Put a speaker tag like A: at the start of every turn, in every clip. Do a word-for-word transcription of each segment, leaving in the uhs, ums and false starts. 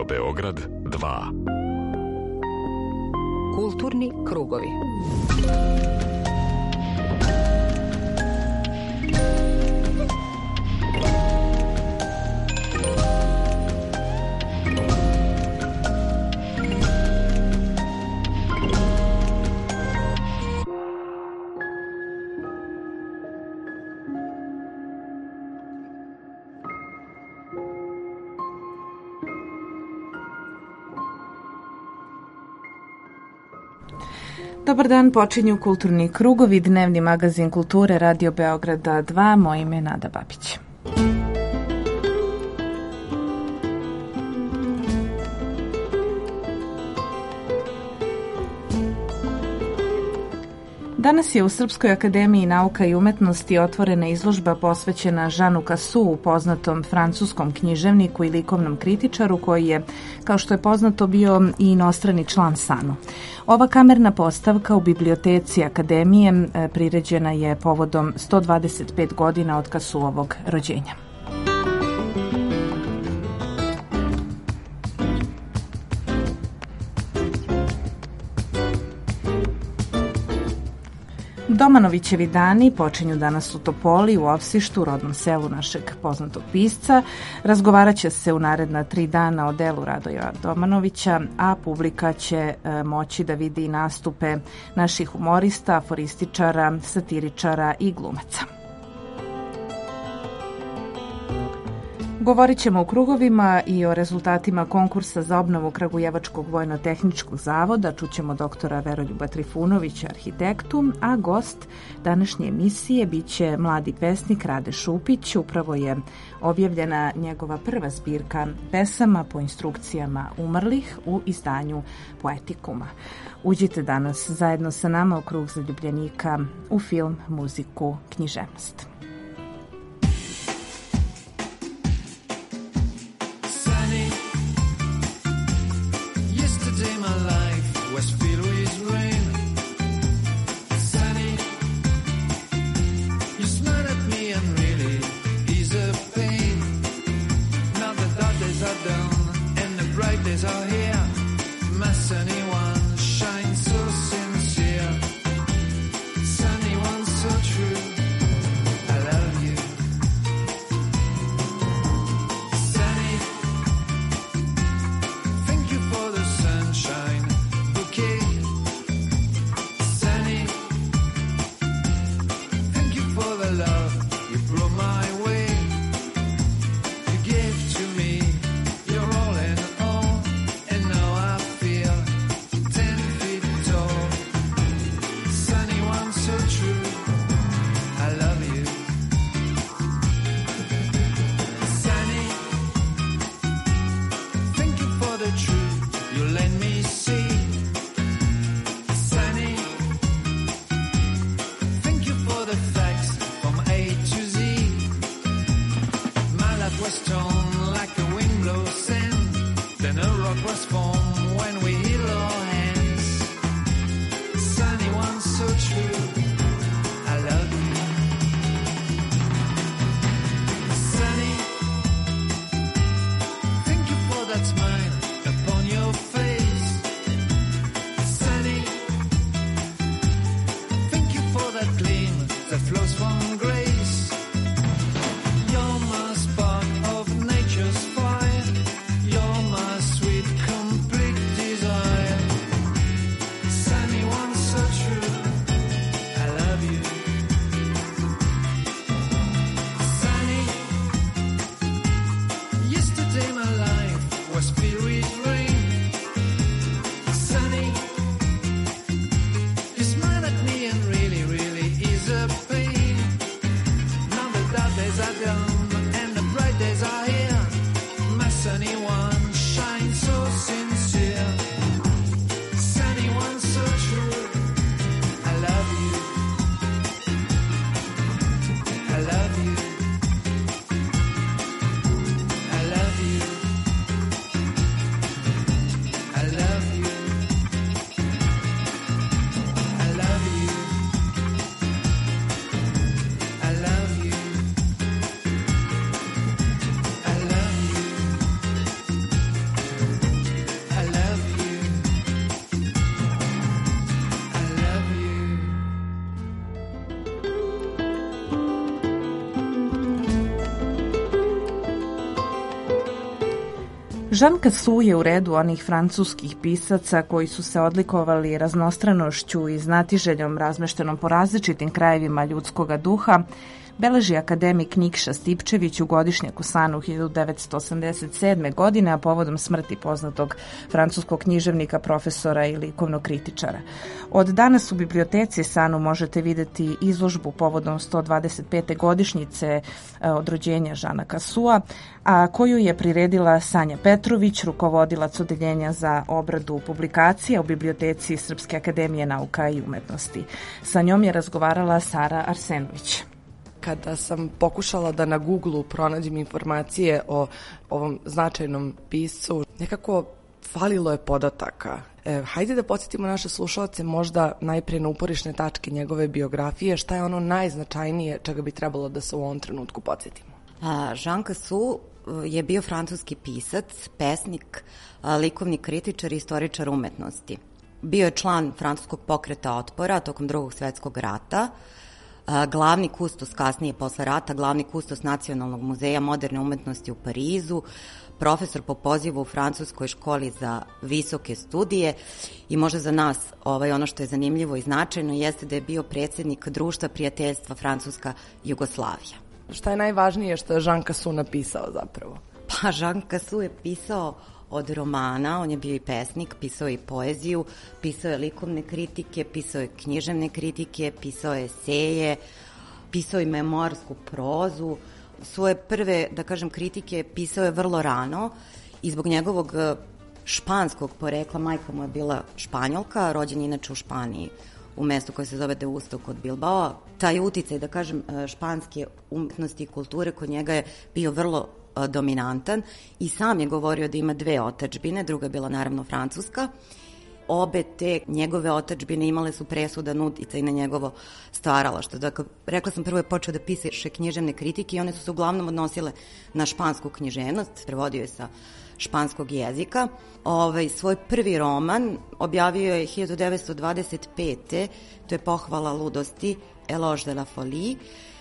A: Radio Beograd dva.
B: Kulturni krugovi. Dobar dan, počinju Kulturni krugovi, dnevni magazin kulture Radio Beograda dva, moje ime je Nada Babić. Danas je u Srpskoj akademiji nauka i umetnosti otvorena izložba posvećena Jeanu Cassou, poznatom francuskom književniku i likovnom kritičaru koji je, kao što je poznato, bio i inostrani član S A N U. Ova kamerna postavka u biblioteci akademije priređena je povodom sto dvadeset pet godina od Cassouovog rođenja. Domanovićevi dani počinju danas u Topoli, u Ovsištu, rodnom selu našeg poznatog pisca. Razgovarat će se u naredna tri dana o delu Radoja Domanovića, a publika će e, moći da vidi nastupe naših humorista, aforističara, satiričara i glumaca. Govorit ćemo u krugovima i o rezultatima konkursa za obnovu Kragujevačkog vojno-tehničkog zavoda. Čućemo doktora Veroljuba Trifunovića, arhitektu, a gost današnje emisije biće mladi pesnik Rade Šupić. Upravo je objavljena njegova prva zbirka pesama po instrukcijama umrlih u izdanju Poetikuma. Uđite danas zajedno sa nama u krug zaljubljenika u film, muziku, književnost.
C: Sunny one so true.
B: Jean Cassou je u redu onih francuskih pisaca koji su se odlikovali raznostranošću i znatiželjom razmeštenom po različitim krajevima ljudskoga duha, beleži akademik Nikša Stipčević u godišnjaku Sanu hiljadu devetsto osamdeset sedme. godine, a povodom smrti poznatog francuskog književnika, profesora i likovnog kritičara. Od danas u biblioteci Sanu možete videti izložbu povodom sto dvadeset pete godišnjice od rođenja Jeana Cassoua, a koju je priredila Sanja Petrović, rukovodilac odeljenja za obradu publikacija u biblioteci Srpske akademije nauka i umetnosti. Sa njom je razgovarala Sara Arsenović.
A: Kada sam pokušala da na Googlu pronađem informacije o ovom značajnom piscu, nekako falilo je podataka. E, hajde da podsjetimo naše slušalce možda najpre na uporišne tačke njegove biografije, šta je ono najznačajnije čega bi trebalo da se u ovom trenutku podsjetimo.
C: Jean Cassou je bio francuski pisac, pesnik, likovni kritičar i istoričar umetnosti. Bio je član francuskog pokreta otpora tokom Drugog svetskog rata, glavni kustos kasnije posle rata, glavni kustos Nacionalnog muzeja moderne umetnosti u Parizu, profesor po pozivu u Francuskoj školi za visoke studije i možda za nas ovaj, ono što je zanimljivo i značajno jeste da je bio predsjednik Društva prijateljstva Francuska Jugoslavija.
A: Šta je najvažnije što je Jean Cassou napisao zapravo?
C: Pa Jean Cassou je pisao od romana, on je bio i pesnik, pisao je i poeziju, pisao je likovne kritike, pisao je književne kritike, pisao je eseje, pisao je memoarsku prozu. Svoje prve, da kažem, kritike pisao je vrlo rano i zbog njegovog španskog porekla, majka mu je bila Španjolka, rođen inače u Španiji, u mestu koje se zove Deusto kod Bilbao. Taj uticaj, da kažem, španske umetnosti i kulture kod njega je bio vrlo dominantan i sam je govorio da ima dve otadžbine, druga je bila naravno francuska. Obe te njegove otadžbine imale su presudan uticaj na njegovo stvaralaštvo. Dakle, rekla sam, prvo je počeo da piše književne kritike i one su se uglavnom odnosile na špansku književnost, prevodio je sa španskog jezika. Ovaj, svoj prvi roman objavio je hiljadu devetsto dvadeset pete. To je Pohvala ludosti, Éloge de la folie,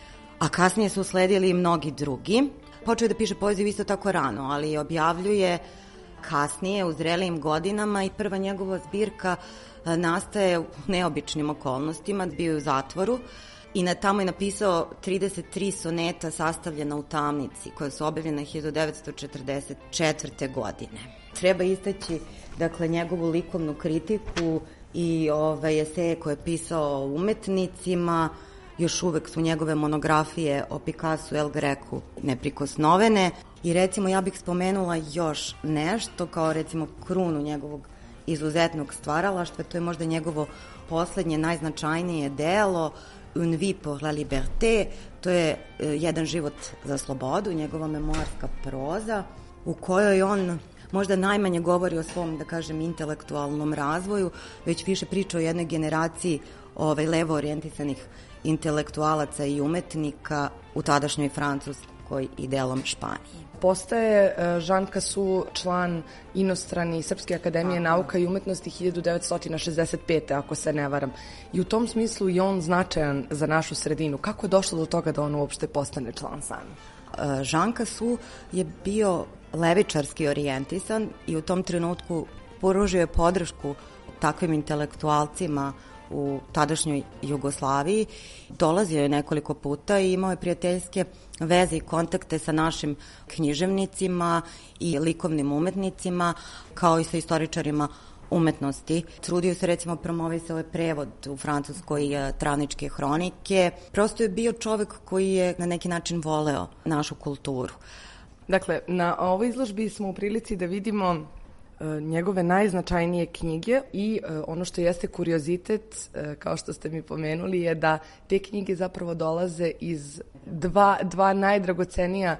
C: a kasnije su usledili i mnogi drugi. Počeo je da piše poeziju isto tako rano, ali objavljuje kasnije u zrelijim godinama i prva njegova zbirka nastaje u neobičnim okolnostima, bio je u zatvoru i na tamo je napisao trideset tri soneta sastavljena u tamnici koja su objavljena hiljadu devetsto četrdeset četvrte. godine. Treba istaći, dakle, njegovu likovnu kritiku i ove eseje koje je pisao o umetnicima. Još uvek su njegove monografije o Picassu i El Greku neprikosnovene. I recimo ja bih spomenula još nešto kao recimo krunu njegovog izuzetnog stvaralaštva, to je možda njegovo poslednje najznačajnije delo Une vie pour la liberté, to je jedan život za slobodu, njegova memoarska proza u kojoj on možda najmanje govori o svom, da kažem, intelektualnom razvoju, već više priča o jednoj generaciji ovaj, levo orijentisanih intelektualaca i umetnika u tadašnjoj Francuskoj i delom Španiji.
A: Postaje Jean Cassou član inostrani Srpske akademije nauka i umetnosti hiljadu devetsto šezdeset pete. ako se ne varam. I u tom smislu je on značajan za našu sredinu. Kako je došlo do toga da on uopšte postane član sami?
C: Jean Cassou je bio levičarski orijentisan i u tom trenutku pružio je podršku takvim intelektualcima u tadašnjoj Jugoslaviji. Dolazio je nekoliko puta i imao je prijateljske veze i kontakte sa našim književnicima i likovnim umetnicima, kao i sa istoričarima umetnosti. Trudio se, recimo, promovisao je prevod u Francuskoj Travničke hronike. Prosto je bio čovek koji je na neki način voleo našu kulturu.
A: Dakle, na ovoj izložbi smo u prilici da vidimo njegove najznačajnije knjige i ono što jeste kuriozitet, kao što ste mi pomenuli, je da te knjige zapravo dolaze iz dva, dva najdragocenija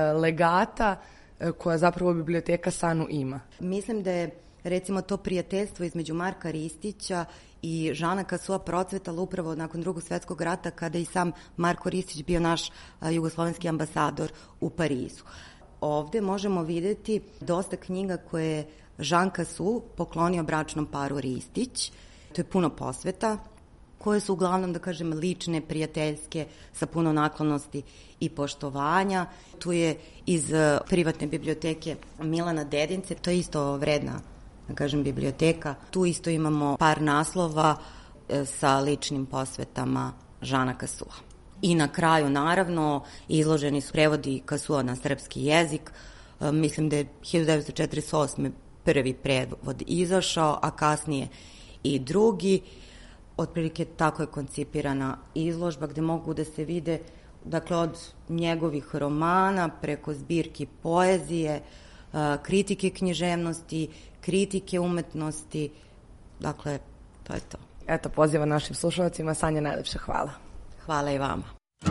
A: legata koja zapravo biblioteka Sanu ima.
C: Mislim da je, recimo, to prijateljstvo između Marka Ristića i Jeana Cassoua procvetalo upravo nakon Drugog svetskog rata, kada i sam Marko Ristić bio naš jugoslovenski ambasador u Parizu. Ovde možemo videti dosta knjiga koje je Jean Cassou poklonio bračnom paru Ristić. To je puno posveta, koje su uglavnom, da kažem, lične, prijateljske, sa puno naklonosti i poštovanja. Tu je iz privatne biblioteke Milana Dedince, to je isto vredna, da kažem, biblioteka. Tu isto imamo par naslova sa ličnim posvetama Žana Kasua. I na kraju, naravno, izloženi su prevodi Kasua na srpski jezik. Mislim da je hiljadu devetsto četrdeset osme prvi prevod izašao, a kasnije i drugi. Otprilike tako je koncipirana izložba gde mogu da se vide, dakle, od njegovih romana preko zbirki poezije, kritike književnosti, kritike umetnosti, dakle, to je to.
A: Eto, poziva našim slušalcima. Sanja, najlepše hvala.
C: Hvala i vama.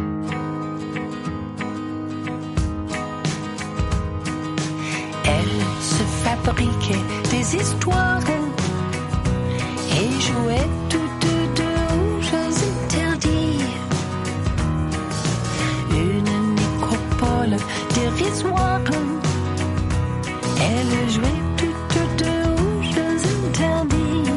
D: Elle se fabriquait des histoires et jouait toutes deux aux jeux interdits. Une nécropole dérisoire. Elle jouait toutes deux aux jeux interdits.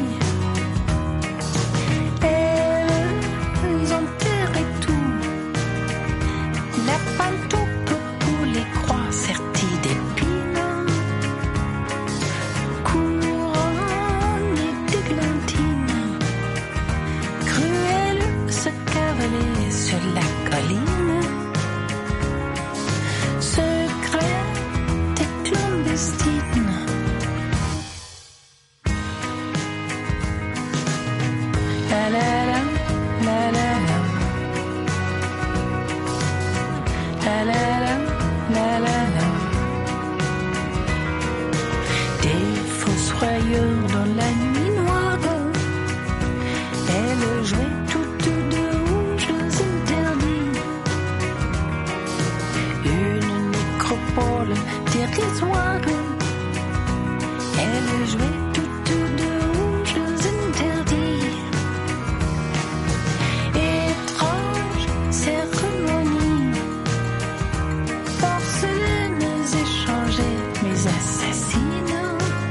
D: Elles enterraient tout. La pantoute pour les croix serties d'épines. Couronnées d'églantines. Cruelle se cavalaient sur la colline. Secret et clandestine. La la la, la la la. La la la, la la la. Des fossoyeurs dans la nuit noire. Elle jouait toutes deux aux jeux interdits. Une nécropole dérisoire. Elle jouait toutes deux aux jeux interdits. Étrange cérémonie, porcelaines échangées, mes assassines.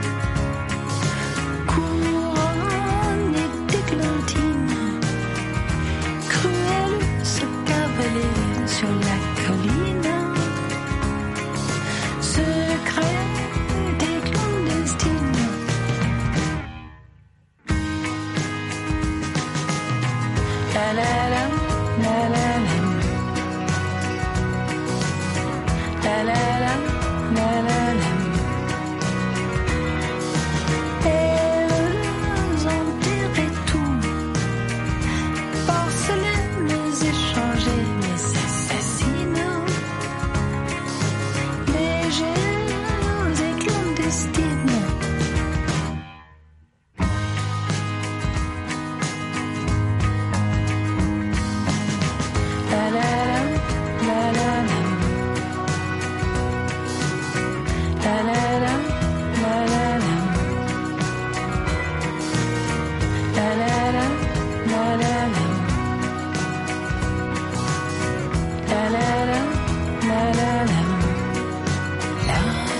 D: Couronnées d'églantines, cruelles se cavalaient sur la colline. Secret des clandestines. La la la, la la la. La la la, la la la. Elles enterraient tout. Porcelaines échangées, mes assassines. Légères et clandestines. La la la, la la la. La la la, la la la. La la la, la la la. La la la, la la la. La.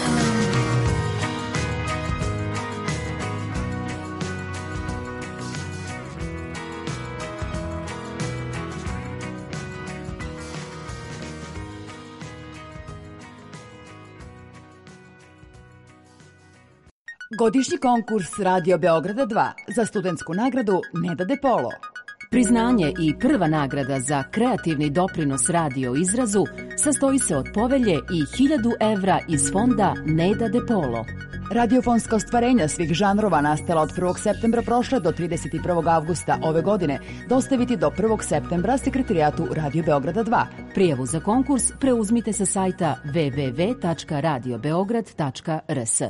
E: Godišnji konkurs Radio Beograda dva za studentsku nagradu Neda De Polo. Priznanje i prva nagrada za kreativni doprinos radio izrazu sastoji se od povelje i hiljadu evra iz fonda Neda De Polo. Radiofonska ostvarenja svih žanrova nastala od prvog septembra prošle do trideset prvog avgusta ove godine dostaviti do prvog septembra sekretarijatu Radio Beograda dva. Prijavu za konkurs preuzmite sa sajta w w w tačka radio beograd tačka r s.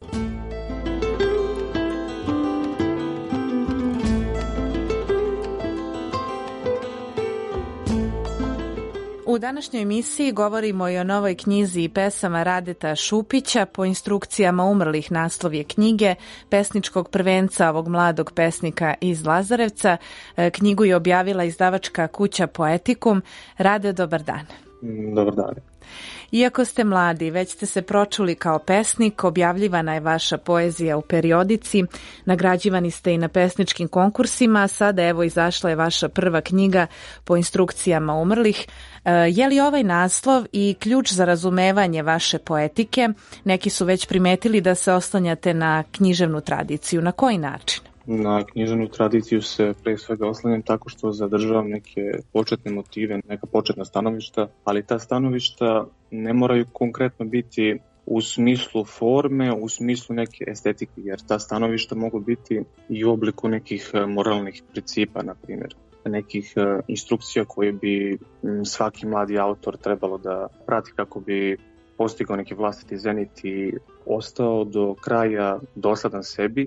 B: U današnjoj emisiji govorimo i o novoj knjizi i pesama Radeta Šupića. Po instrukcijama umrlih naslov je knjige, pesničkog prvenca ovog mladog pesnika iz Lazarevca. Knjigu je objavila izdavačka kuća Poetikum. Rade, dobar dan.
F: Dobar dan.
B: Iako ste mladi, već ste se pročuli kao pesnik, objavljivana je vaša poezija u periodici, nagrađivani ste i na pesničkim konkursima, sada evo izašla je vaša prva knjiga Po instrukcijama umrlih. Je li ovaj naslov i ključ za razumevanje vaše poetike? Neki su već primetili da se oslanjate na književnu tradiciju. Na koji način?
F: Na književnu tradiciju se pre svega oslanjam tako što zadržavam neke početne motive, neka početna stanovišta, ali ta stanovišta ne moraju konkretno biti u smislu forme, u smislu neke estetike, jer ta stanovišta mogu biti i u obliku nekih moralnih principa, na primjer, nekih instrukcija koje bi svaki mladi autor trebalo da prati kako bi postigao neki vlastiti zenit i ostao do kraja dosadan sebi,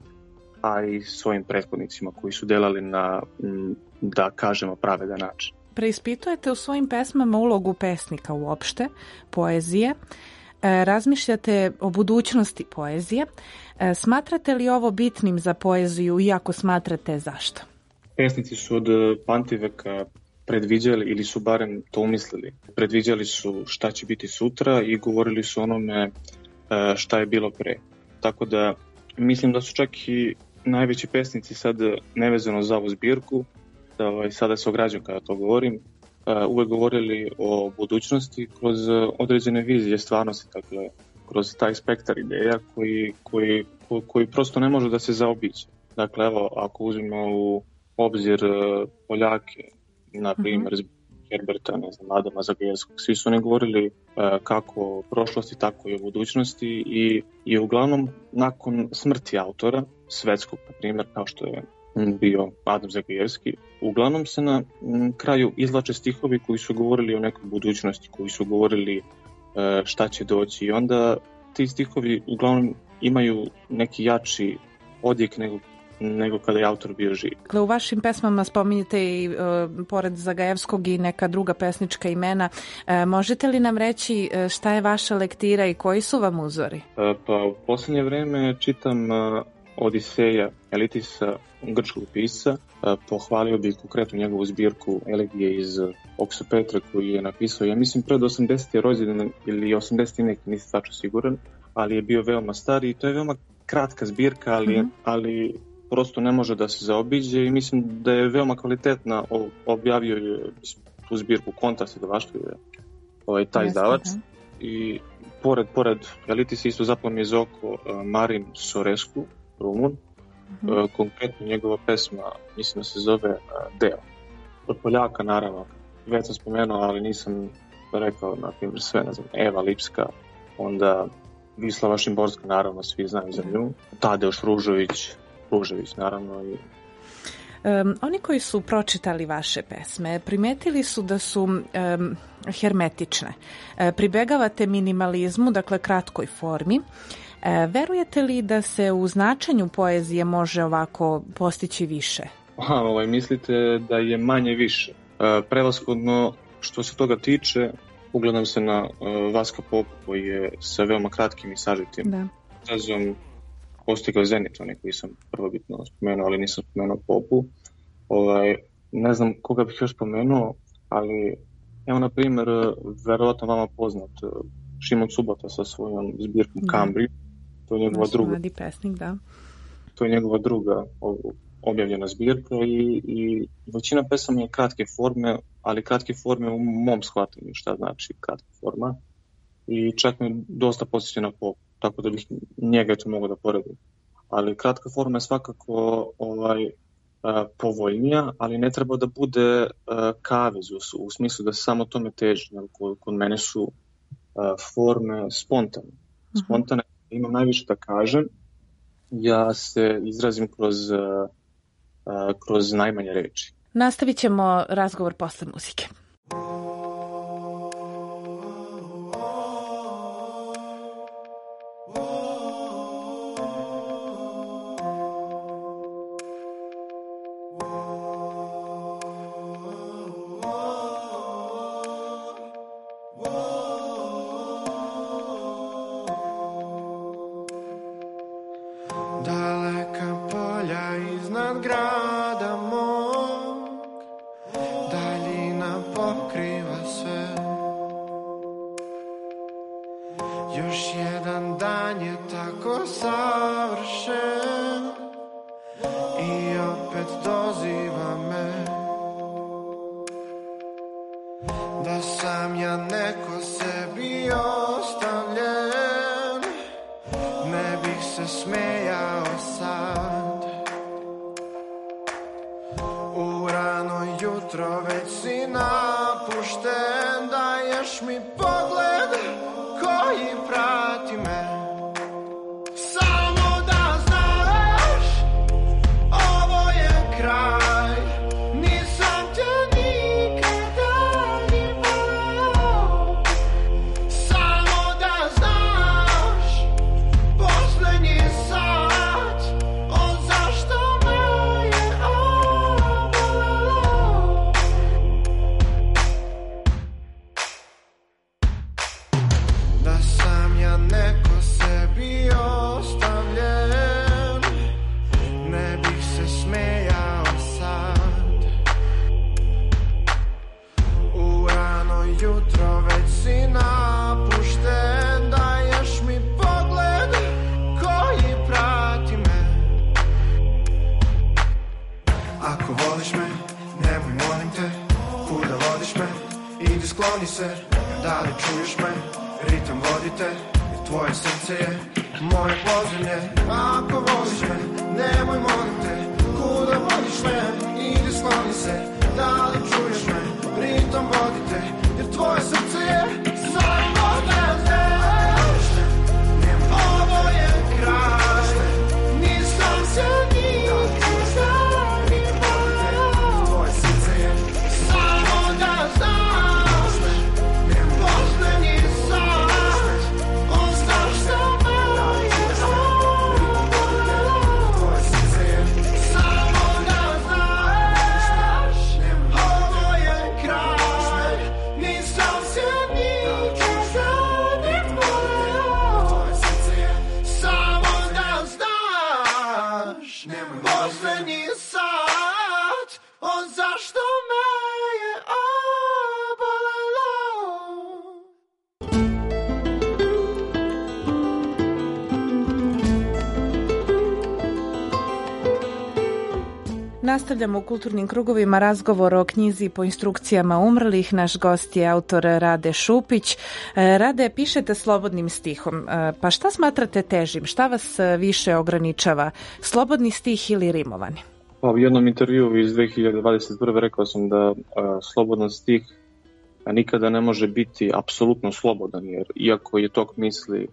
F: a i svojim prethodnicima koji su delali na, da kažemo, pravedan način.
B: Preispitujete u svojim pesmama ulogu pesnika uopšte, poezije, razmišljate o budućnosti poezije. Smatrate li ovo bitnim za poeziju i ako smatrate, zašto?
F: Pesnici su od pamtiveka predviđali, ili su barem to umislili, predviđali su šta će biti sutra i govorili su onome šta je bilo pre. Tako da mislim da su čak i najveći pesnici sad, nevezano za ovu zbirku, da ovaj, sada se ograđujem kada to govorim, uh, uvek govorili o budućnosti kroz određene vizije stvarnosti, dakle, kroz taj spektar ideja koji, koji, koji, koji prosto ne može da se zaobiđe. Dakle, evo, ako uzmemo u obzir uh, Poljake, na primjer, mm-hmm. Herberta, ne znam, Adama Zagajevskog, svi su oni govorili uh, kako o prošlosti, tako i o budućnosti i, i uglavnom nakon smrti autora, svetskog, na primjer, kao što je bio Adam Zagajevski, uglavnom se na m, kraju izvlače stihovi koji su govorili o nekoj budućnosti, koji su govorili e, šta će doći, i onda ti stihovi uglavnom imaju neki jači odjek nego, nego kada je autor bio živ.
B: Dakle, u vašim pesmama spominjete i e, pored Zagajevskog i neka druga pesnička imena. E, možete li nam reći šta je vaša lektira i koji su vam uzori?
F: E, pa u poslednje vreme čitam e, Odiseja Elitisa, grčkog pisca. Pohvalio bih konkretno njegovu zbirku Elegije iz Oksopetra koju je napisao, ja mislim, pred osamdeset je rođendan ili osamdeset neki, nisam tačno siguran, ali je bio veoma stari i to je veoma kratka zbirka, ali, mm-hmm. ali prosto ne može da se zaobiđe i mislim da je veoma kvalitetna. Objavio je tu zbirku Kontas i Davaštvo je ovaj, taj izdavac. I pored, pored Elitisa isto zapao mi je za oko Marin Sorescu, Rumun. Mm-hmm. Konkretno njegova pesma, mislim da se zove Deo. Od Poljaka, naravno, već sam spomenuo, ali nisam rekao, na primjer, sve, ne znam, Eva Lipska, onda Vislava Šimborska, naravno, svi znaju za nju, Tadeuš Ružović, Ružević, naravno. I...
B: Um, oni koji su pročitali vaše pesme, primetili su da su um, hermetične. E, pribegavate minimalizmu, dakle kratkoj formi. E, verujete li da se u značenju poezije može ovako postići više?
F: Aha, ovaj, mislite da je manje više. E, prevashodno, što se toga tiče, ugledam se na uh, Vaska Popa koji je sa veoma kratkim i sažitim razom postigao zenit, onaj koji sam prvobitno spomenuo, ali nisam spomenuo Popu. Ovaj, ne znam koga bih još spomenuo, ali evo, na primjer, verovatno vama poznat Šimon Subota sa svojom zbirkom Cambri. To je njegova druga.
B: Mladi pesnik, da.
F: To je njegova druga objavljena zbirka i, i većina pesama je kratke forme, ali kratke forme u mom shvatanju šta znači kratka forma. I čak me dosta podsjeća na Pop, tako da bih njega to mogao da poredim. Ali kratka forma je svakako ovaj, a, povoljnija, ali ne treba da bude a, kavez u, u smislu da se samo tome teži. Kod, kod mene su a, forme spontane. Spontane, uh-huh. Imam najviše da kažem. Ja se izrazim kroz, a, a, kroz najmanje reči.
B: Nastavit ćemo razgovor posle muzike.
G: Grada mog, daljina po sam ja neko sebi ostavljen, ne bih se smejao sad. U rano jutro već si napušten, daješ mi pogled koji prati me. Samo da znaš, ovo je kraj, nisam te nikada ni volao. Samo da znaš, poslednji sat, o zašto me je obolelo. Da sam ja neko sebi ostavljen, ne bih se smejao sad. U rano jutro već si napušten, daješ mi pogled koji prati me. Ako voliš me, nemoj molim te, kuda vodiš me, idi skloni se, da li čuješ me, ritam vodite, jer tvoje srce je moje podzemlje. Ako voliš me, nemoj molim te, kuda vodiš me, idi skloni se, da li čuješ me, ritam vodite, jer tvoje srce je samo da znaš, ovo je kraj, nisam se nikada ni volao. Tvoje srce je samo da znaš, poslednji sat, on zašto me je obolelo. Tvoje srce je samo da znaš, ovo je kraj, nisam se nikada ni volao. Tvoje srce je samo da znaš, poslednji sat, on zašto me je obolelo.
B: Nastavljamo u kulturnim krugovima razgovor o knjizi Po instrukcijama umrlih. Naš gost je autor Rade Šupić. E, Rade, pišete slobodnim stihom. E, Pa šta smatrate težim? Šta vas e, više ograničava? Slobodni stih ili rimovani?
F: Pa u jednom intervjuu iz dve hiljade dvadeset prve rekao sam da a, slobodan stih a, nikada ne može biti apsolutno slobodan, jer iako je tok misli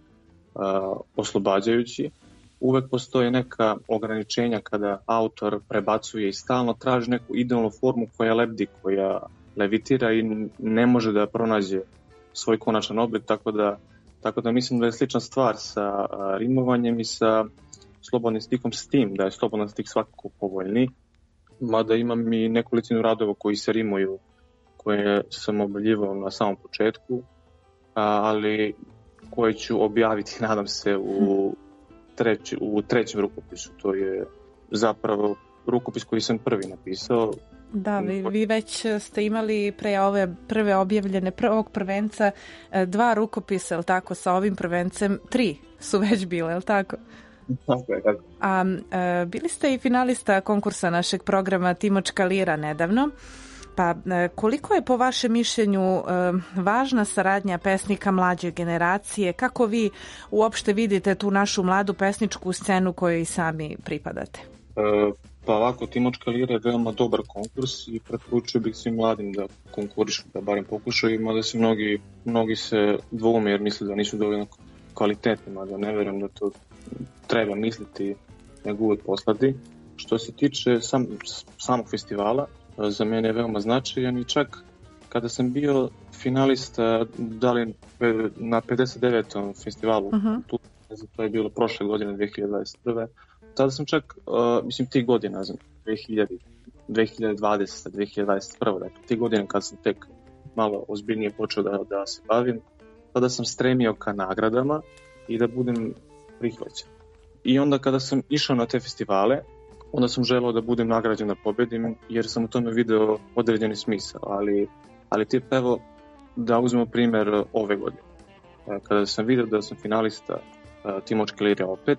F: a, oslobađajući, uvek postoje neka ograničenja kada autor prebacuje i stalno traži neku idealnu formu koja lebdi, koja levitira i ne može da pronađe svoj konačan oblik, tako da, tako da mislim da je slična stvar sa a, rimovanjem i sa slobodnim stihom, s tim da je slobodan stih svakako povoljniji, mada imam i nekolicinu radova koji se rimuju, koje sam objavljivao na samom početku, a, ali koje ću objaviti, nadam se, u, treći, u trećem rukopisu. To je zapravo rukopis koji sam prvi napisao.
B: Da, vi, vi već ste imali pre ove prve objavljene, prvog prvenca, dva rukopisa, je li tako, sa ovim prvencem, tri su već bile, je li tako?
F: Tako je, tako.
B: A e, bili ste i finalista konkursa našeg programa Timočka lira nedavno, pa e, koliko je po vašem mišljenju e, važna saradnja pesnika mlađe generacije? Kako vi uopšte vidite tu našu mladu pesničku scenu kojoj i sami pripadate?
F: E, pa ovako, Timočka lira je veoma dobar konkurs i preporučio bih svim mladim da konkurišu, da barem pokušaju, mada se mnogi, mnogi se dvoume jer misle da nisu dovoljno kvalitetni, mada ne verujem da to treba misliti, nego uvek poslati. Što se tiče sam, samog festivala, za mene je veoma značajan i čak kada sam bio finalista, da li na pedeset devetom festivalu, uh-huh. tu, to je bilo prošle godine, dve hiljade dvadeset prve, tada sam čak, uh, mislim, ti godine, znam, dve hiljade, dve hiljade dvadesete, dve hiljade dvadeset prve, dakle, ti godine kad sam tek malo ozbiljnije počeo da, da se bavim, tada sam stremio ka nagradama i da budem prihvaćen. I onda kada sam išao na te festivale, onda sam želeo da budem nagrađen, da pobedim, jer sam u tome video određeni smisao, ali, ali tip, evo, da uzmemo primer ove godine. Kada sam vidio da sam finalista Timočke lire opet,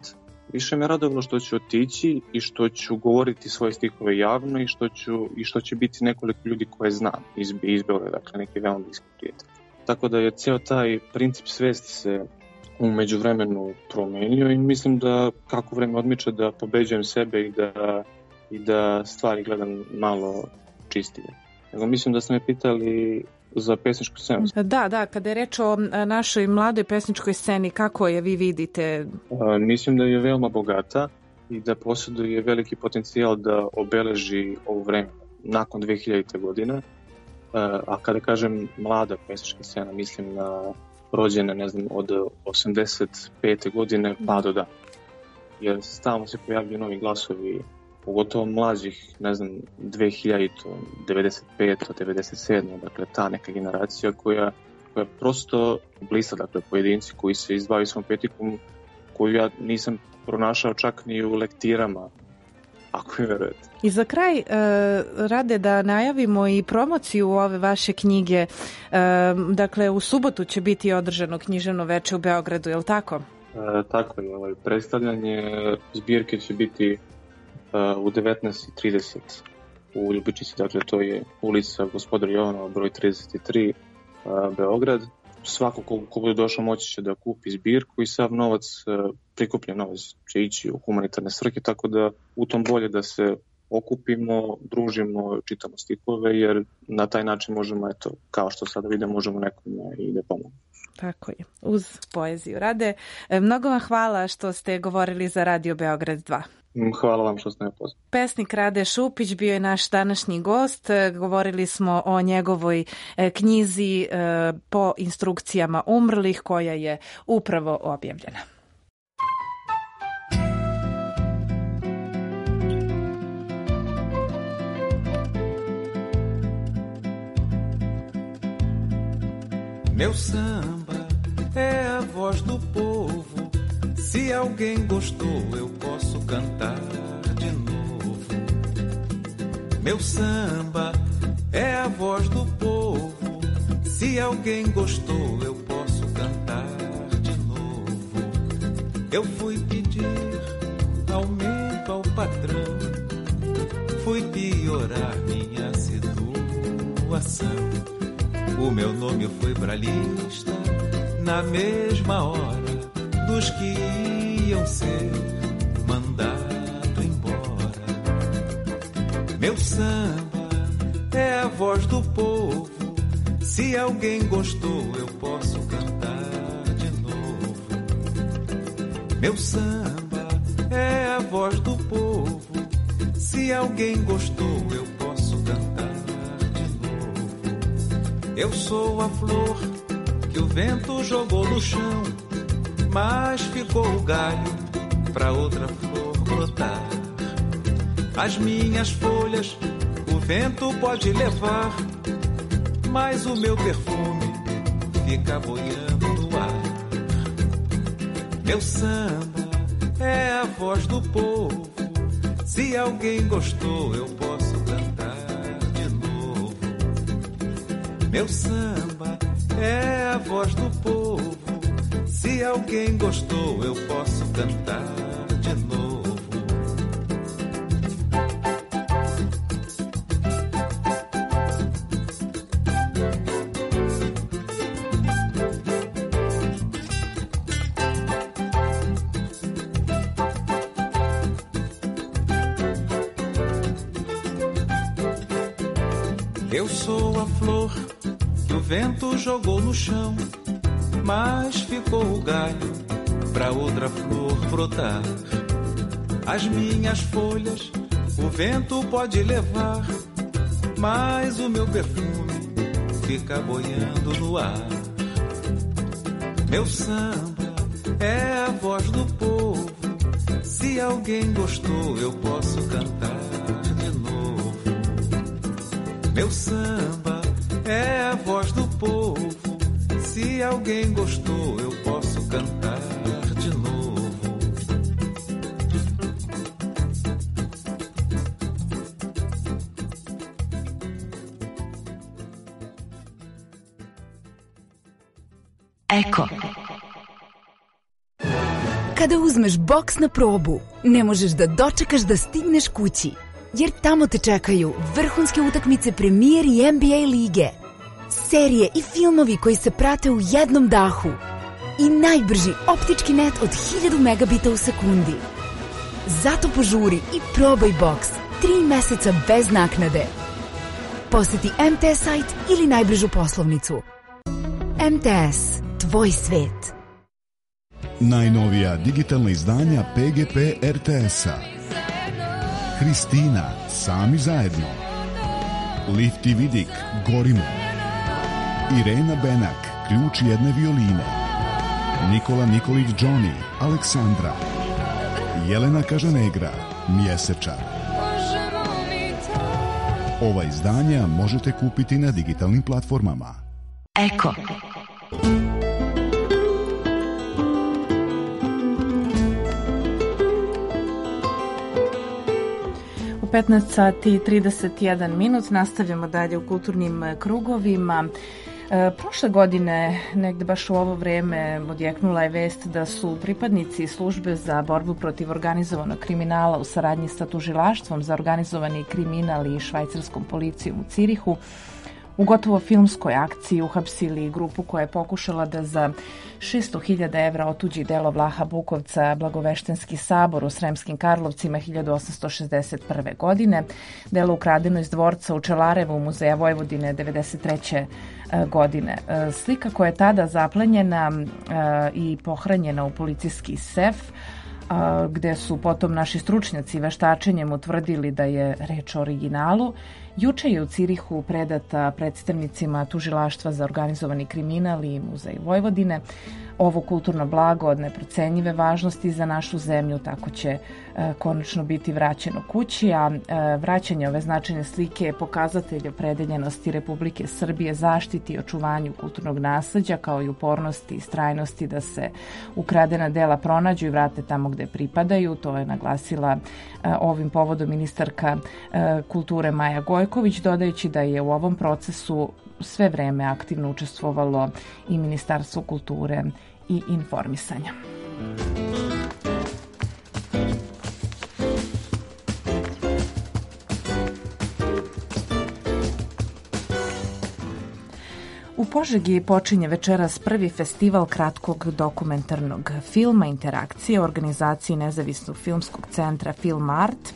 F: Više me radovalo što ću otići i što ću govoriti svoje stihove javno i što, ću, i što će biti nekoliko ljudi koje znam iz, iz Beograda, dakle neki veoma bliski prijatelji. Tako da je cijel taj princip svesti se u međuvremenu promenio i mislim da kako vreme odmiče da pobeđujem sebe i da, i da stvari gledam malo čistije. Nego mislim da ste me pitali za pesničku scenu.
B: Da, da, kada je reč o našoj mladoj pesničkoj sceni, kako je vi vidite?
F: A, mislim da je veoma bogata i da posjeduje veliki potencijal da obeleži ovo vreme nakon dve hiljadite. godine. A, a kada kažem mlada pesnička scena, mislim na rođene, ne znam, od osamdeset pete. godine pa do da. Jer stalno se pojavljaju novi glasovi, pogotovo mlađih, ne znam, dve hiljadite. devedeset pete. devedeset sedme. Dakle, ta neka generacija koja, koja prosto blista, dakle, pojedinci koji se izdvajaju svom petikom, koju ja nisam pronašao čak ni u lektirama, ako je verujete.
B: I za kraj, e, Rade, da najavimo i promociju ove vaše knjige. E, dakle, u subotu će biti održano književno veče u Beogradu, je li tako?
F: E, tako je. Ovaj, predstavljanje zbirke će biti uh, u devetnaest i trideset u Ljubičici, dakle to je ulica Gospodara Jovanova, broj trideset tri, uh, Beograd. Svako ko, ko bude došao moći će da kupi zbirku i sav novac, uh, prikupljen novac će ići u humanitarne svrhe, tako da u tom bolje da se okupimo, družimo, čitamo stihove, jer na taj način možemo, eto, kao što sada vidimo, možemo nekome i da pomogu.
B: Tako je, uz poeziju. Rade, mnogo vam hvala što ste govorili za Radio Beograd dva.
F: Hvala vam što ste me pozvali.
B: Pesnik Rade Šupić bio je naš današnji gost. Govorili smo o njegovoj knjizi Po instrukcijama umrlih, koja je upravo objavljena.
H: Meu samba é a voz do povo. Se alguém gostou, eu posso cantar de novo. Meu samba é a voz do povo. Se alguém gostou, eu posso cantar de novo. Eu fui pedir aumento ao patrão, fui piorar minha situação. O meu nome foi pra lista na mesma hora dos que iam ser mandado embora. Meu samba é a voz do povo. Se alguém gostou, eu posso cantar de novo. Meu samba é a voz do povo. Se alguém gostou, eu posso cantar. Eu sou a flor que o vento jogou no chão, mas ficou o galho pra outra flor brotar. As minhas folhas o vento pode levar, mas o meu perfume fica boiando no ar. Meu samba é a voz do povo. Se alguém gostou, eu posso cantar. Meu samba é a voz do povo. Se alguém gostou, eu posso cantar de novo. Eu sou a flor que o vento jogou no chão, mas ficou o galho pra outra flor brotar. As minhas folhas o vento pode levar, mas o meu perfume fica boiando no ar. Meu samba é a voz do povo. Se alguém gostou, eu posso cantar de novo. Meu samba é a voz do povo. Se alguém gostou, eu posso cantar de novo.
E: Eko.
I: Kada uzmeš boks na probu, ne možeš da dočekaš da stigneš kući, jer tamo te čekaju vrhunske utakmice Premier i N B A lige, serije i filmovi koji se prate u jednom dahu i najbrži optički net od hiljadu megabita u sekundi. Zato požuri i probaj boks tri meseca bez naknade. Poseti M T S sajt ili najbližu poslovnicu. M T S, tvoj svet.
J: Najnovija digitalna izdanja P G P R T S-a. Kristina, Sami zajedno. Lifti Vidik, Gorimo. Irena Benak, Ključ jedne violine. Nikola Nikolić Johnny, Aleksandra. Jelena Kažanegra, Mjesečar. Ova izdanja možete kupiti na digitalnim platformama.
I: Eko.
B: U petnaest sati i trideset jedan minut nastavljamo dalje u kulturnim krugovima. E, prošle godine, negde baš u ovo vreme, odjeknula je vest da su pripadnici službe za borbu protiv organizovanog kriminala u saradnji sa tužilaštvom za organizovani kriminal i švajcarskom policijom u Cirihu u gotovo filmskoj akciji uhapsili grupu koja je pokušala da za šesto hiljada evra otuđi delo Vlaha Bukovca Blagoveštenski sabor u Sremskim Karlovcima hiljadu osamsto šezdeset prve. godine. Delo ukradeno iz dvorca u Čelarevu Muzeja Vojvodine devedeset treće godine. Slika koja je tada zaplenjena i pohranjena u policijski sef, gde su potom naši stručnjaci veštačenjem utvrdili da je reč o originalu, juče je u Cirihu predata predstavnicima Tužilaštva za organizovani kriminal i Muzej Vojvodine. Ovo kulturno blago od neprocenjive važnosti za našu zemlju tako će e, konačno biti vraćeno kući, a e, vraćanje ove značajne slike je pokazatelj opredeljenosti Republike Srbije zaštiti i očuvanju kulturnog nasleđa, kao i upornosti i istrajnosti da se ukradena dela pronađu i vrate tamo gde pripadaju. To je naglasila e, ovim povodom ministarka e, kulture Maja Gojković, dodajući da je u ovom procesu sve vreme aktivno učestvovalo i Ministarstvo kulture i informisanja. U Požegi počinje večeras prvi festival kratkog dokumentarnog filma Interakcije u organizaciji Nezavisnog filmskog centra Film Art.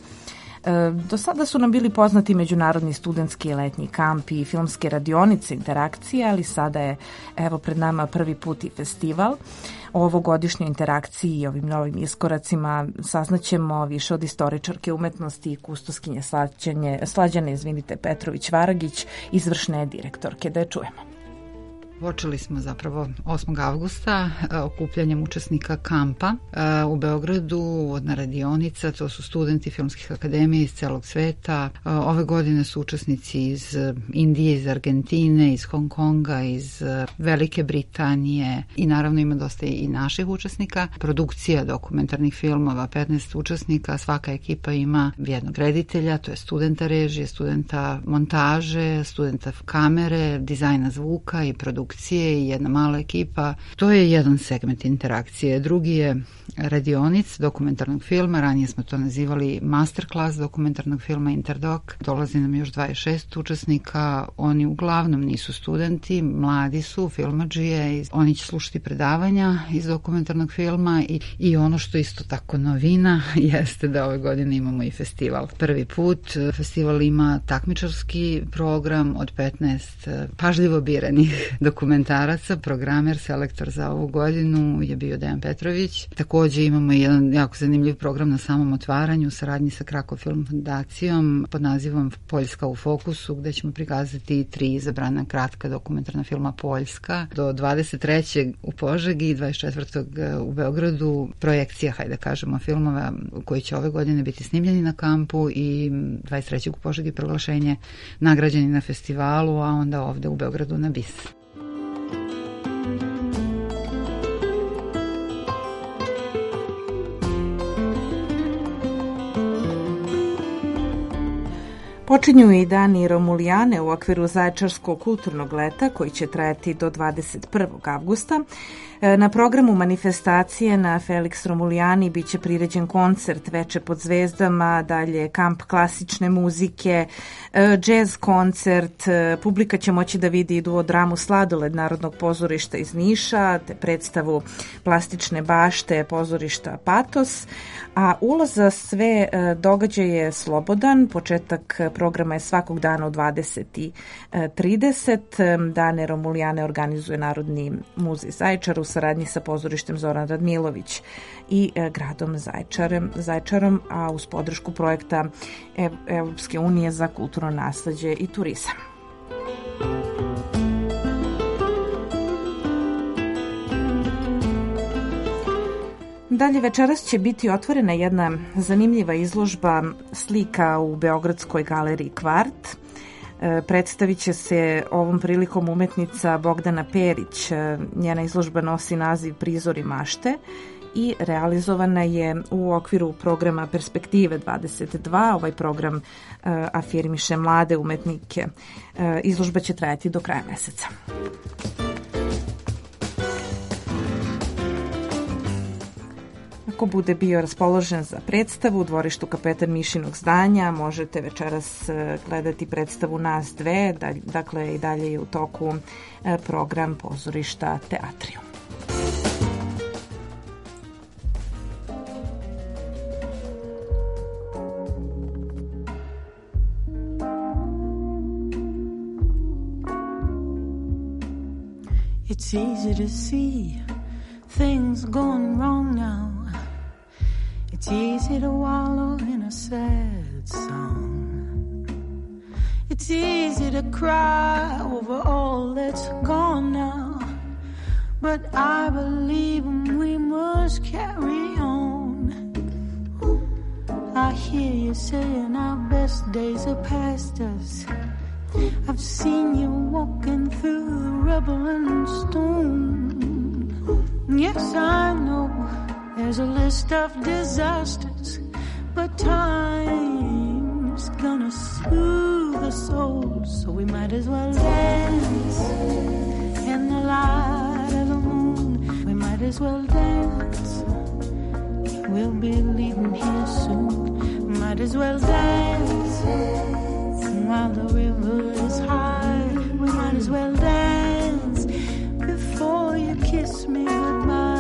B: Do sada su nam bili poznati međunarodni studentski letnji kamp i filmske radionice Interakcije, ali sada je evo pred nama prvi put i festival. O ovogodišnjoj interakciji i ovim novim iskoracima saznaćemo više od istoričarke umetnosti i kustoskinje Slađane, Slađane izvinite, Petrović-Varagić, izvršne direktorke. Da je čujemo.
K: Počeli smo zapravo osmog avgusta okupljanjem učesnika kampa u Beogradu, uvodna radionica, to su studenti filmskih akademija iz celog sveta. Ove godine su učesnici iz Indije, iz Argentine, iz Hong Konga, iz Velike Britanije i naravno ima dosta i naših učesnika. Produkcija dokumentarnih filmova, petnaest učesnika, svaka ekipa ima jednog reditelja, to je studenta režije, studenta montaže, studenta kamere, dizajna zvuka i produkcije i jedna mala ekipa. To je jedan segment interakcije. Drugi je radionic dokumentarnog filma, ranije smo to nazivali masterclass dokumentarnog filma Interdoc. Dolazi nam još dvadeset šest učesnika, oni uglavnom nisu studenti, mladi su, filmadžije, oni će slušati predavanja iz dokumentarnog filma i, i ono što isto tako novina jeste da ove godine imamo i festival. Prvi put festival ima takmičarski program od petnaest pažljivo biranih dokumentaraca. Programer, selektor za ovu godinu je bio Dejan Petrović. Takođe imamo jedan jako zanimljiv program na samom otvaranju u saradnji sa Krakov Film Fondacijom pod nazivom Poljska u fokusu, gde ćemo prikazati tri izabrana kratka dokumentarna filma Poljska. Do dvadeset trećeg u Požegi i dvadeset četvrtog u Beogradu projekcija, hajde kažemo, filmova koji će ove godine biti snimljeni na kampu i dvadeset trećeg u Požegi proglašenje nagrađeni na festivalu, a onda ovde u Beogradu na Bis.
B: Počinju i dani Romulijane u okviru Zaječarskog kulturnog leta koji će trajati do dvadeset prvog avgusta. Na programu manifestacije na Felix Romulijani biće priređen koncert Veče pod zvezdama, dalje kamp klasične muzike, džez koncert, publika će moći da vidi i duodramu Sladoled Narodnog pozorišta iz Niša, te predstavu plastične bašte pozorišta Patos, a ulaz za sve događaje je slobodan. Početak programa je svakog dana u dvadeset i trideset. Dane Romulijane organizuje Narodni muzej Zaječar u saradnji sa pozorištem Zoran Radmilović i gradom Zaječarem, Zaječarom, a uz podršku projekta Evropske unije za kulturno nasleđe i turizam. Dalje večeras će biti otvorena jedna zanimljiva izložba slika u Beogradskoj galeriji Kvart. Predstavit će se ovom prilikom umetnica Bogdana Perić. Njena izložba nosi naziv Prizori mašte i realizovana je u okviru programa Perspektive dvadeset dva. Ovaj program afirmiše mlade umetnike. Izložba će trajati do kraja meseca. Ako bude bio raspoložen za predstavu u dvorištu Kapetan Mišinog zdanja, možete večeras gledati predstavu Nas dve, dakle i dalje je u toku program pozorišta Teatrijum.
L: It's easy to see things going wrong now. It's easy to wallow in a sad song. It's easy to cry over all that's gone now. But I believe we must carry on. I hear you saying our best days are past us. I've seen you walking through the rubble and stone. Yes, I know there's a list of disasters, but time's gonna soothe the soul, so we might as well dance in the light of the moon. We might as well dance. We'll be leaving here soon. Might as well dance while the river is high. We might as well dance before you kiss me goodbye.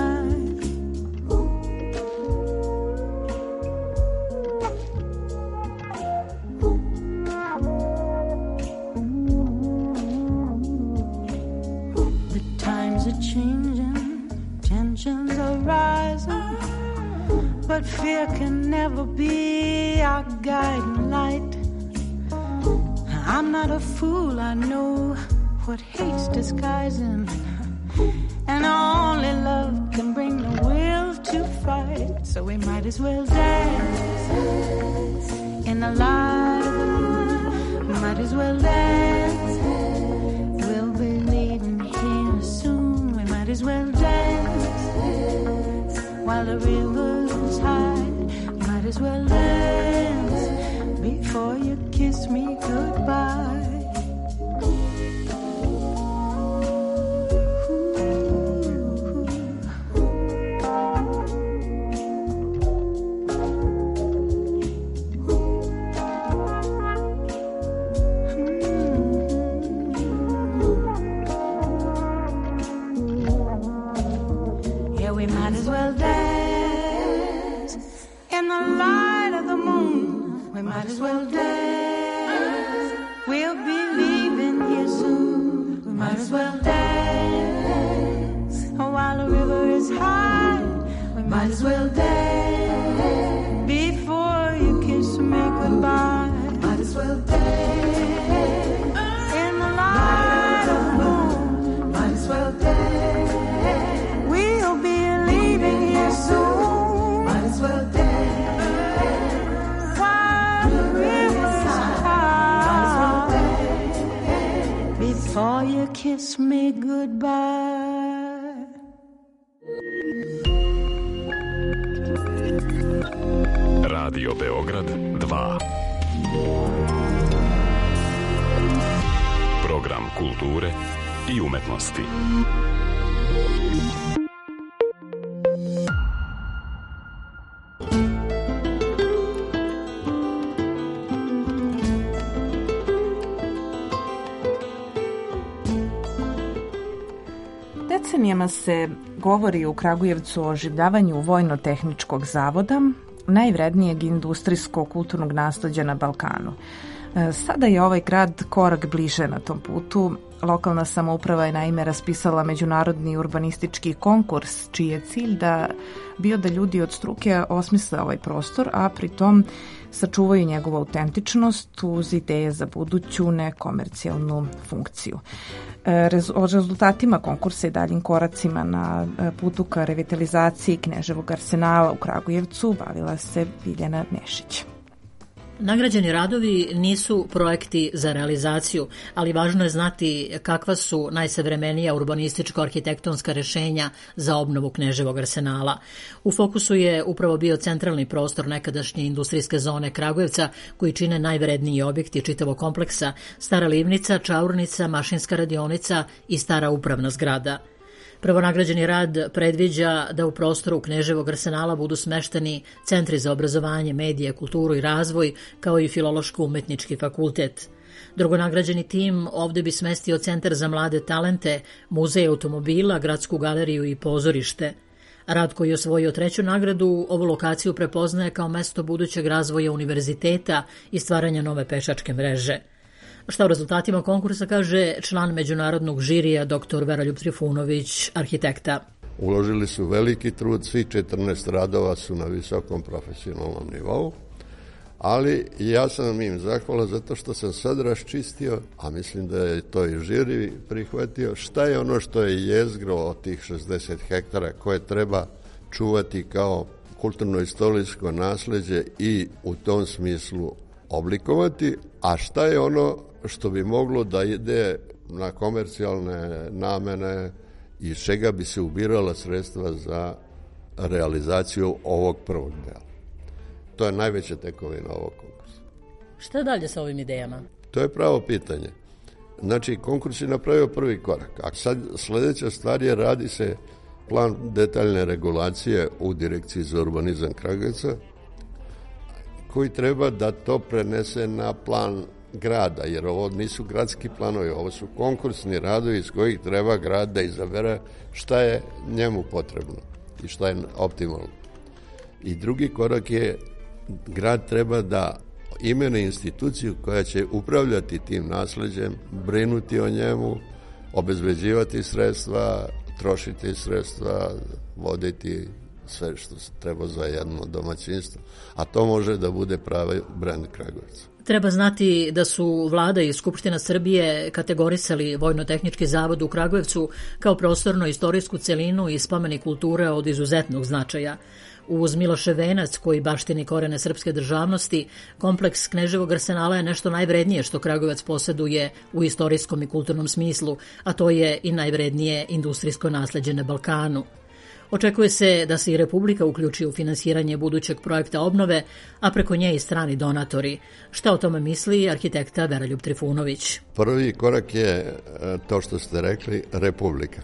L: But fear can never be our guiding light. I'm not a fool, I know what hate's disguising, and only love can bring the will to fight. So we might as well dance in the light of the moon. We might as well dance. We'll be leaving here soon. We might as well dance while the river's high. Might as well dance before you kiss me goodbye. Kiss me goodbye.
M: Radio Beograd dva. program kulture i umetnosti.
B: Decenijama se govori u Kragujevcu o oživljavanju Vojno-tehničkog zavoda, najvrednijeg industrijsko-kulturnog nasleđa na Balkanu. Sada je ovaj grad korak bliže na tom putu. Lokalna samouprava je naime raspisala međunarodni urbanistički konkurs, čiji je cilj da bio da ljudi od struke osmisle ovaj prostor, a pritom sačuvaju njegovu autentičnost uz ideje za buduću nekomercijalnu funkciju. O rezultatima konkursa i daljim koracima na putu ka revitalizaciji Kneževog arsenala u Kragujevcu bavila se Biljana Nešić.
N: Nagrađeni radovi nisu projekti za realizaciju, ali važno je znati kakva su najsavremenija urbanističko-arhitektonska rešenja za obnovu Kneževog arsenala. U fokusu je upravo bio centralni prostor nekadašnje industrijske zone Kragujevca, koji čine najvredniji objekti čitavog kompleksa, stara livnica, čaurnica, mašinska radionica i stara upravna zgrada. Prvonagrađeni rad predviđa da u prostoru Kneževog arsenala budu smešteni centri za obrazovanje, medije, kulturu i razvoj, kao i Filološko-umetnički fakultet. Drugonagrađeni tim ovde bi smestio centar za mlade talente, muzej automobila, gradsku galeriju i pozorište. Rad koji je osvojio treću nagradu ovu lokaciju prepoznaje kao mesto budućeg razvoja univerziteta i stvaranja nove pešačke mreže. Šta u rezultatima konkursa kaže član međunarodnog žirija dr. Veroljub Trifunović, arhitekta.
O: Uložili su veliki trud, svi četrnaest radova su na visokom profesionalnom nivou, ali ja sam im zahvala zato što sam sad raščistio, a mislim da je to i žiri prihvatio, šta je ono što je jezgro od tih šezdeset hektara koje treba čuvati kao kulturno-istorijsko nasleđe i u tom smislu oblikovati, a šta je ono što bi moglo da ide na komercijalne namene i iz čega bi se ubirala sredstva za realizaciju ovog prvog dela. To je najveća tekovina ovog konkursa.
N: Šta dalje sa ovim idejama?
O: To je pravo pitanje. Znači, konkurs je napravio prvi korak, a sad sledeća stvar je radi se plan detaljne regulacije u Direkciji za urbanizam Kragujevca, koji treba da to prenese na plan grada, jer ovo nisu gradski planovi, ovo su konkursni radovi iz kojih treba grad da izabere šta je njemu potrebno i šta je optimalno. I drugi korak je, grad treba da imenuje instituciju koja će upravljati tim nasleđem, brinuti o njemu, obezbeđivati sredstva, trošiti sredstva, voditi sve što treba za jedno domaćinstvo, a to može da bude pravi brend Kragujevca.
N: Treba znati da su Vlada i Skupština Srbije kategorisali Vojno-tehnički zavod u Kragujevcu kao prostorno-istorijsku celinu i spomenik kulture od izuzetnog značaja. Uz Milošev venac koji baštini korene srpske državnosti, kompleks Kneževog arsenala je nešto najvrednije što Kragujevac poseduje u istorijskom i kulturnom smislu, a to je i najvrednije industrijsko nasleđe na Balkanu. Očekuje se da se i Republika uključi u finansiranje budućeg projekta obnove, a preko nje i strani donatori. Šta o tome misli arhitekta Veroljub Trifunović?
O: Prvi korak je to što ste rekli, Republika.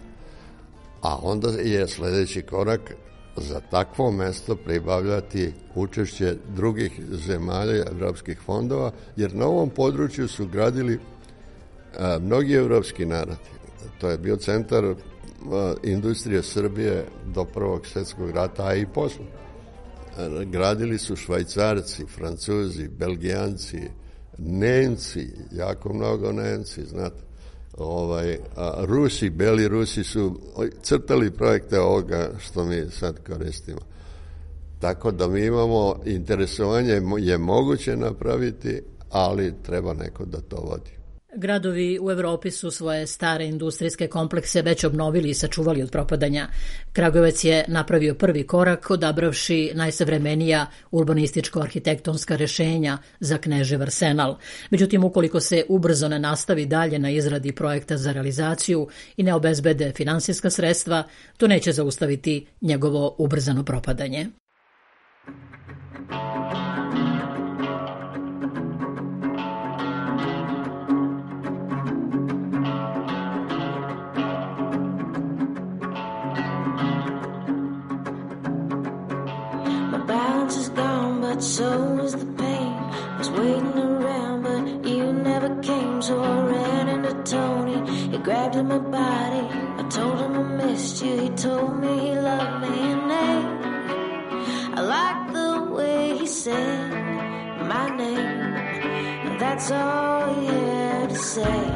O: A onda je sledeći korak za takvo mesto pribavljati učešće drugih zemalja evropskih fondova, jer na ovom području su gradili a, mnogi evropski narodi. To je bio centar a, industrije Srbije do Prvog svjetskog rata, a i posle. A, gradili su Švajcarci, Francuzi, Belgijanci, Nemci, jako mnogo Nemci, znate. Ovaj, a Rusi, beli Rusi su crtali projekte ovoga što mi sad koristimo. Tako da mi imamo interesovanje, je moguće napraviti, ali treba neko da to vodi.
N: Gradovi u Evropi su svoje stare industrijske komplekse već obnovili i sačuvali od propadanja. Kragujevac je napravio prvi korak odabravši najsavremenija urbanističko-arhitektonska rešenja za Knežev arsenal. Međutim, ukoliko se ubrzo ne nastavi dalje na izradi projekta za realizaciju i ne obezbede finansijska sredstva, to neće zaustaviti njegovo ubrzano propadanje.
P: but so was the pain. Was waiting around, but you never came, so I ran into Tony. He grabbed at my body. I told him I missed you. He told me he loved me, and hey, I liked the way he said my name. That's all he had to say.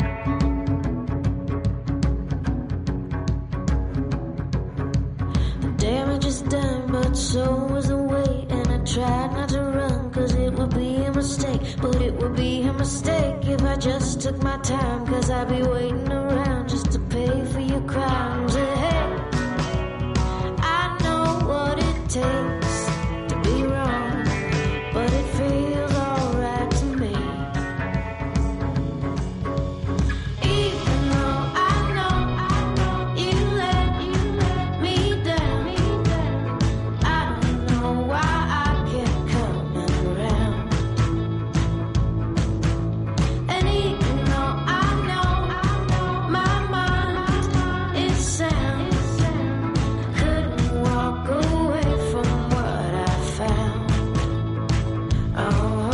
P: Damage is done, but so was the weight. And I tried not to run, cause it would be a mistake. But it would be a mistake if I just took my time, cause I'd be waiting around just to pay for your crimes. And hey, I know what it takes to be wrong, but it feels alright to me. Even though I know, I know you let, you let me down, I don't know why I kept coming around. And even though I know, I know my mind is sound, couldn't walk away from what I found. Oh,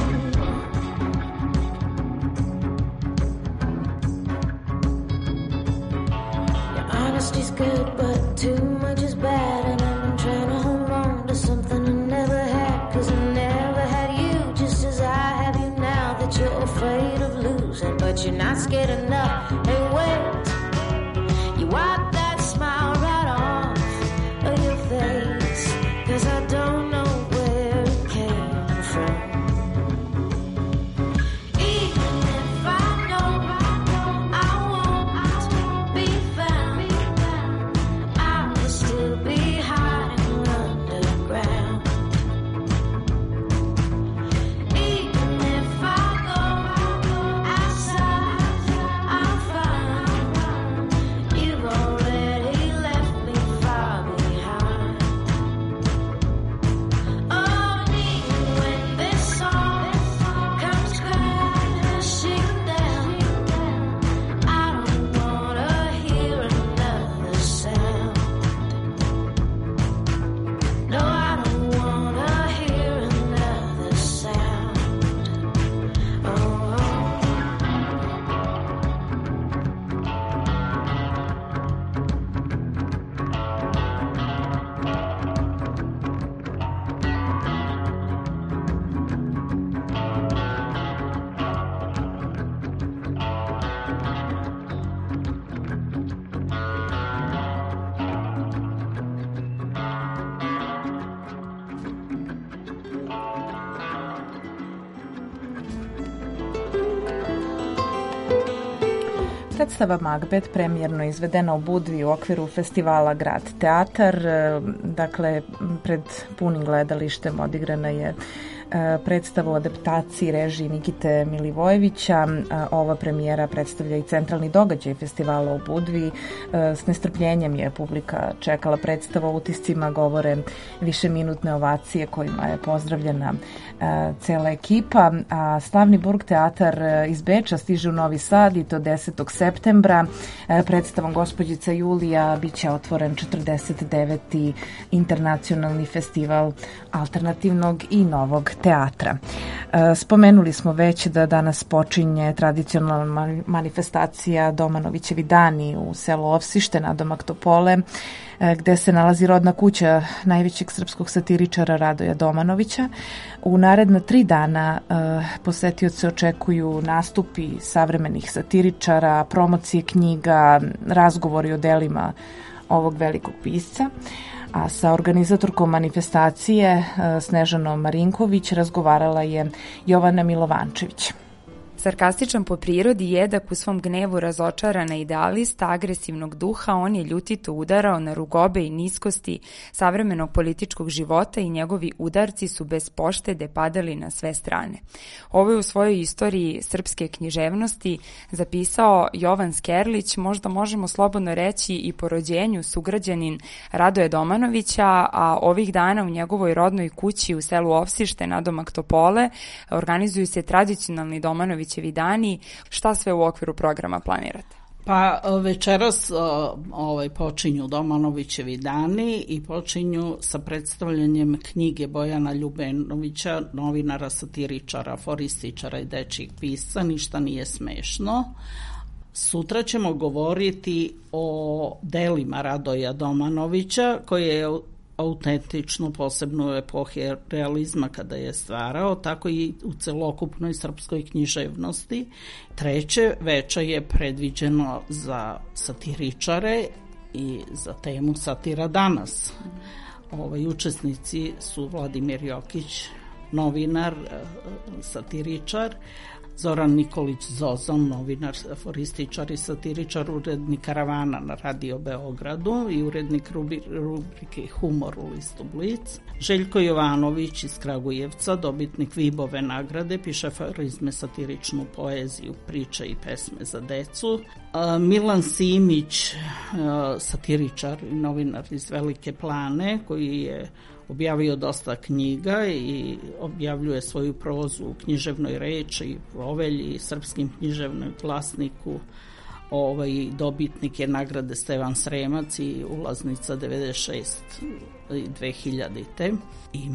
P: your honesty's good, but too much is bad. And I've been trying to hold on to something I never had, cause I never had you, just as I have you now. That you're afraid of losing, but you're not scared enough. Hey, wait, you wipe that smile right off of your face, cause I don't know where it came from. Even if I know I won't be found, I will still be hiding underground. Even if I go outside, I'll find you've already left me far behind. Oh, and even when this song comes crashing down, I don't wanna hear another sound. No, I don't wanna hear another sound. Oh,
B: Predstava Magbet premijerno izvedena u Budvi u okviru festivala Grad teatar. Dakle, pred punim gledalištem odigrana je predstava u adaptaciji režiji Nikite Milivojevića. Ova premijera predstavlja i centralni događaj festivala u Budvi. S nestrpljenjem je publika čekala predstavu. O utiscima govore višeminutne ovacije kojima je pozdravljena cela ekipa. A slavni Burg teatar iz Beča stiže u Novi Sad i to desetog septembra. Predstavom Gospođica Julija biće otvoren četrdeset deveti internacionalni festival alternativnog i novog teatra. Spomenuli smo već da danas počinje tradicionalna manifestacija Domanovićevi dani u selu Ovsište nadomak Topole, gde se nalazi rodna kuća najvećeg srpskog satiričara Radoja Domanovića. U naredna tri dana posetioce očekuju nastupi savremenih satiričara, promocije knjiga, razgovori o delima ovog velikog pisca. A sa organizatorkom manifestacije Snežanom Marinković razgovarala je Jovana Milovančević.
Q: Sarkastičan po prirodi, jednak u svom gnevu razočarana idealista agresivnog duha, on je ljutito udarao na rugobe i niskosti savremenog političkog života i njegovi udarci su bez poštede padali na sve strane. Ovo je u svojoj istoriji srpske književnosti zapisao Jovan Skerlić, možda možemo slobodno reći i po rođenju sugrađanin Radoja Domanovića, a ovih dana u njegovoj rodnoj kući u selu Ovsište nadomak Topole organizuju se tradicionalni Domanovićevi dani. Šta sve u okviru programa planirate?
R: Pa večeras ovaj, počinju Domanovićevi dani i počinju sa predstavljanjem knjige Bojana Ljubenovića, novinara, satiričara, aforističara i dečjih pisca, Ništa nije smešno. Sutra ćemo govoriti o delima Radoja Domanovića, koje je autentično, posebno u epohi realizma kada je stvarao, tako i u celokupnoj srpskoj književnosti. Treće veče je predviđeno za satiričare i za temu Satira danas. Ovaj, učesnici su Vladimir Jokić, novinar, satiričar, Zoran Nikolić Zozon, novinar, aforističar i satiričar, urednik Karavana na Radio Beogradu i urednik rubrike Humor u listu Blic. Željko Jovanović iz Kragujevca, dobitnik Vibove nagrade, piše aforizme, satiričnu poeziju, priče i pesme za decu. Milan Simić, satiričar i novinar iz Velike Plane, koji je objavio dosta knjiga i objavljuje svoju prozu u Književnoj reči, Povelji, Srpskim književnom glasniku. Ovaj, dobitnik je nagrade Stevan Sremac i ulaznica devedeset šeste i dve hiljadite. I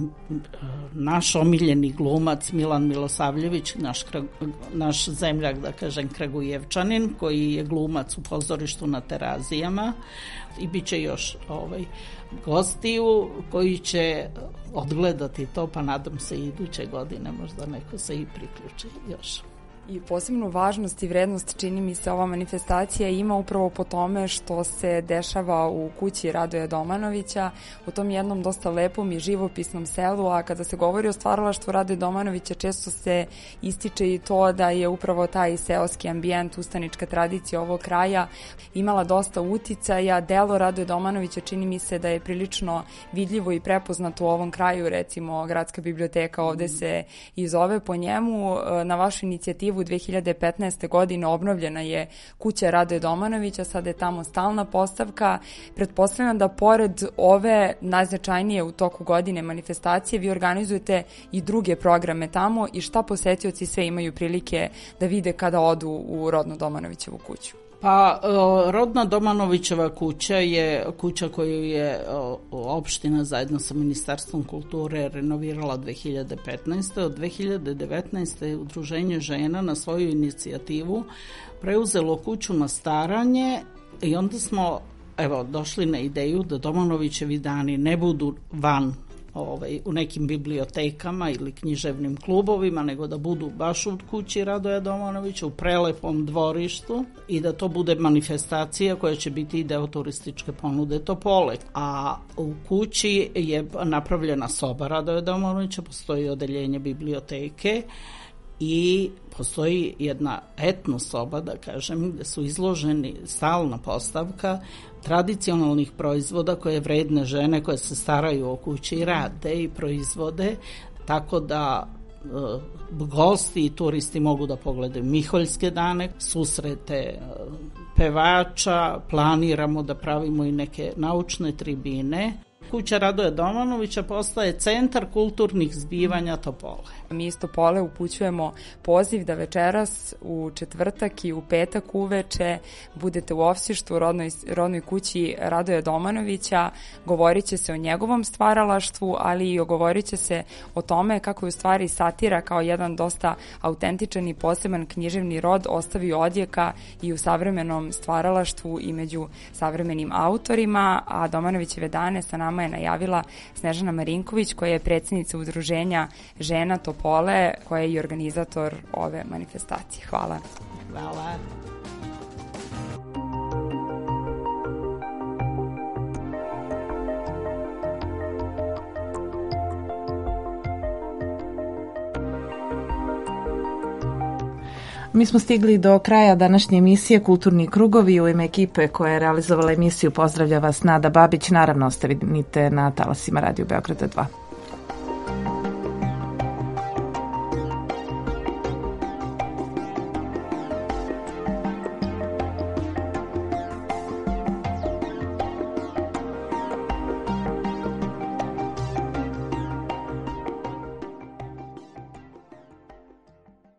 R: naš omiljeni glumac Milan Milosavljević, naš, naš zemljak, da kažem, Kragujevčanin, koji je glumac u pozorištu na Terazijama, i bit će još ovaj, gostiju koji će odgledati to, pa nadam se i iduće godine možda neko se i priključi još.
Q: I posebnu važnost i vrednost, čini mi se, ova manifestacija ima upravo po tome što se dešava u kući Radoja Domanovića, u tom jednom dosta lepom i živopisnom selu, a kada se govori o stvaralaštvu Radoja Domanovića često se ističe i to da je upravo taj seoski ambijent, ustanička tradicija ovog kraja imala dosta uticaja. Delo Radoja Domanovića čini mi se da je prilično vidljivo i prepoznato u ovom kraju, recimo Gradska biblioteka ovde se i zove po njemu. Na vašu inicijativu u dve hiljade petnaeste. godine obnovljena je kuća Radoja Domanovića, sada je tamo stalna postavka. Pretpostavljam da pored ove najznačajnije u toku godine manifestacije vi organizujete i druge programe tamo, i šta posetioci sve imaju prilike da vide kada odu u rodnu Domanovićevu kuću?
R: Pa, rodna Domanovićeva kuća je kuća koju je opština zajedno sa Ministarstvom kulture renovirala dve hiljade petnaeste. Od dve hiljade devetnaeste. je Udruženje žena na svoju inicijativu preuzelo kuću na staranje i onda smo, evo, došli na ideju da Domanovićevi dani ne budu van Ovaj, u nekim bibliotekama ili književnim klubovima, nego da budu baš u kući Radoja Domanovića, u prelepom dvorištu, i da to bude manifestacija koja će biti i deo turističke ponude Topole. A u kući je napravljena soba Radoja Domanovića, postoji odeljenje biblioteke i postoji jedna etno soba, da kažem, gde su izloženi stalna postavka tradicionalnih proizvoda koje vredne žene koje se staraju o kući i rade i proizvode, tako da e, gosti i turisti mogu da pogledaju Miholjske dane, susrete e, pevača, planiramo da pravimo i neke naučne tribine. Kuća Radoja Domanovića postaje centar kulturnih zbivanja Topole.
Q: Mi iz Topole upućujemo poziv da večeras u četvrtak i u petak uveče budete u Ovsištu u rodnoj, rodnoj kući Radoja Domanovića. Govorit će se o njegovom stvaralaštvu, ali i govorit će se o tome kako je u stvari satira kao jedan dosta autentičan i poseban književni rod ostavio odjeka i u savremenom stvaralaštvu i među savremenim autorima, a Domanovićeve dane sa nama je najavila Snežana Marinković, koja je predsjednica Udruženja žena Topole, koja je i organizator ove manifestacije. Hvala.
R: Hvala.
B: Mi smo stigli do kraja današnje emisije Kulturni krugovi. U ime ekipe koja je realizovala emisiju pozdravlja vas Nada Babić. Naravno, ostavite na talasima Radio Beograda dva.